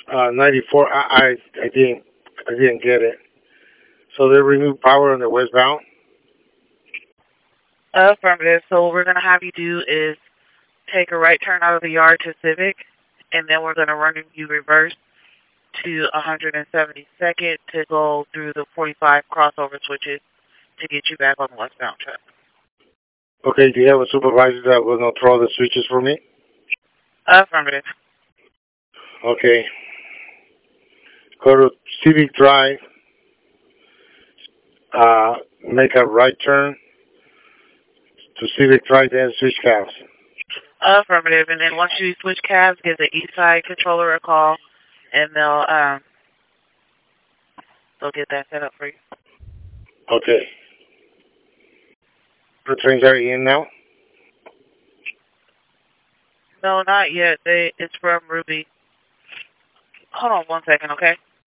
94. I didn't get it. So they removed power on the westbound. Affirmative. So what we're going to have you do is take a right turn out of the yard to Civic, and then we're going to run you reverse to 172nd to go through the 45 crossover switches to get you back on the westbound track. Okay, do you have a supervisor that will not throw the switches for me? Affirmative. Okay. Go to Civic Drive. Uh, Make a right turn to Civic Drive, then switch cabs. Affirmative. And then once you switch cabs, give the east side controller a call, and they'll get that set up for you. Okay. The trains are in now. No, not yet. It's from Ruby. Hold on 1 second, okay?